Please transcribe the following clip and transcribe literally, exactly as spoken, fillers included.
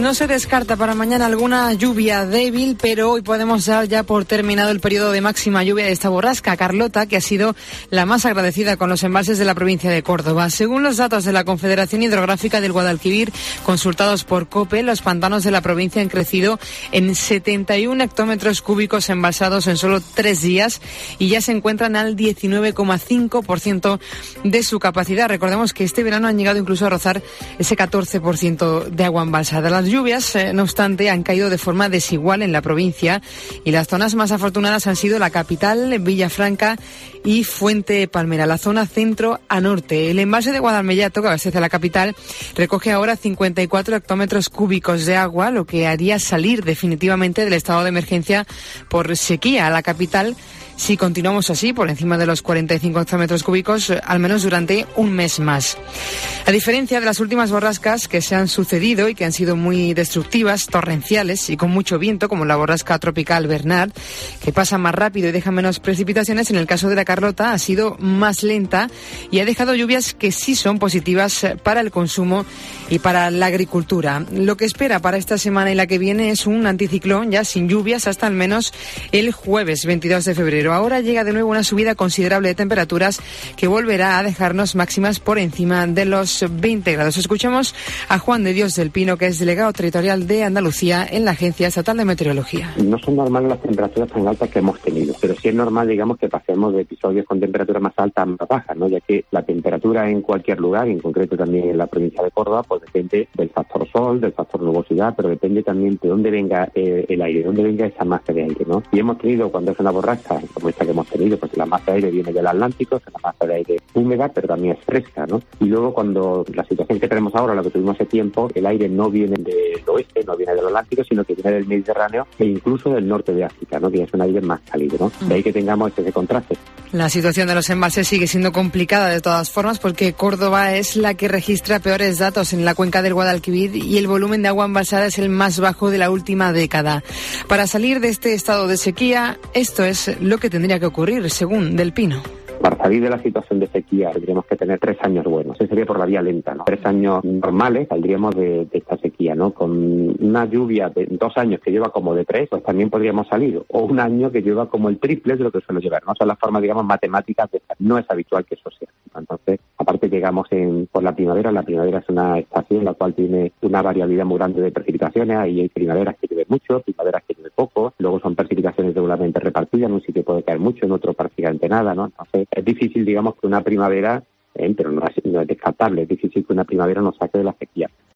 No se descarta para mañana alguna lluvia débil, pero hoy podemos dar ya por terminado el periodo de máxima lluvia de esta borrasca, Carlota, que ha sido la más agradecida con los embalses de la provincia de Córdoba. Según los datos de la Confederación Hidrográfica del Guadalquivir, consultados por COPE, los pantanos de la provincia han crecido en setenta y un hectómetros cúbicos embalsados en solo tres días y ya se encuentran al diecinueve coma cinco por ciento de su capacidad. Recordemos que este verano han llegado incluso a rozar ese catorce por ciento de agua embalsada. Las lluvias, eh, no obstante, han caído de forma desigual en la provincia y las zonas más afortunadas han sido la capital, Villafranca y Fuente Palmera, la zona centro a norte. El embalse de Guadalmellato, que abastece a la capital, recoge ahora cincuenta y cuatro hectómetros cúbicos de agua, lo que haría salir definitivamente del estado de emergencia por sequía a la capital. Si continuamos así, por encima de los cuarenta y cinco hectómetros cúbicos, al menos durante un mes más. A diferencia de las últimas borrascas que se han sucedido y que han sido muy destructivas, torrenciales y con mucho viento, como la borrasca tropical Bernard, que pasa más rápido y deja menos precipitaciones, en el caso de la Carlota ha sido más lenta y ha dejado lluvias que sí son positivas para el consumo y para la agricultura. Lo que espera para esta semana y la que viene es un anticiclón ya sin lluvias hasta al menos el jueves veintidós de febrero. Ahora llega de nuevo una subida considerable de temperaturas que volverá a dejarnos máximas por encima de los veinte grados. Escuchemos a Juan de Dios del Pino, que es delegado territorial de Andalucía en la Agencia Estatal de Meteorología. No son normales las temperaturas tan altas que hemos tenido, pero sí es normal, digamos, que pasemos de episodios con temperaturas más altas a más bajas, ¿no? Ya que la temperatura en cualquier lugar, en concreto también en la provincia de Córdoba, pues depende del factor sol, del factor nubosidad, pero depende también de dónde venga eh, el aire, de dónde venga esa masa de aire, ¿no? Y hemos tenido, cuando es una borrasca, como esta que hemos tenido, porque la masa de aire viene del Atlántico, es una masa de aire húmeda, pero también es fresca, ¿no? Y luego cuando la situación que tenemos ahora, la que tuvimos hace tiempo, el aire no viene del oeste, no viene del Atlántico, sino que viene del Mediterráneo e incluso del norte de África, ¿no? Que es un aire más cálido, ¿no? De ahí que tengamos ese contraste. La situación de los embalses sigue siendo complicada de todas formas porque Córdoba es la que registra peores datos en la cuenca del Guadalquivir y el volumen de agua embalsada es el más bajo de la última década. Para salir de este estado de sequía, esto es lo que tendría que ocurrir, según Del Pino. Para salir de la situación de sequía tendríamos que tener tres años buenos. Ese sería por la vía lenta, ¿no? Tres años normales saldríamos de, de esta sequía, ¿no? Con una lluvia de dos años que lleva como de tres, pues también podríamos salir. O un año que lleva como el triple de lo que suele llevar, ¿no? Son las formas, digamos, matemáticas de esta. No es habitual que eso sea. Entonces, aparte llegamos en, por la primavera. La primavera es una estación la cual tiene una variabilidad muy grande de precipitaciones. Ahí hay primaveras que llueve mucho, primaveras que llueve poco. Luego son precipitaciones regularmente repartidas. En un sitio puede caer mucho, en otro prácticamente nada, ¿no? Entonces, es difícil, digamos, que una primavera, eh, pero no es, no es descartable, es difícil que una primavera nos saque de la sequía.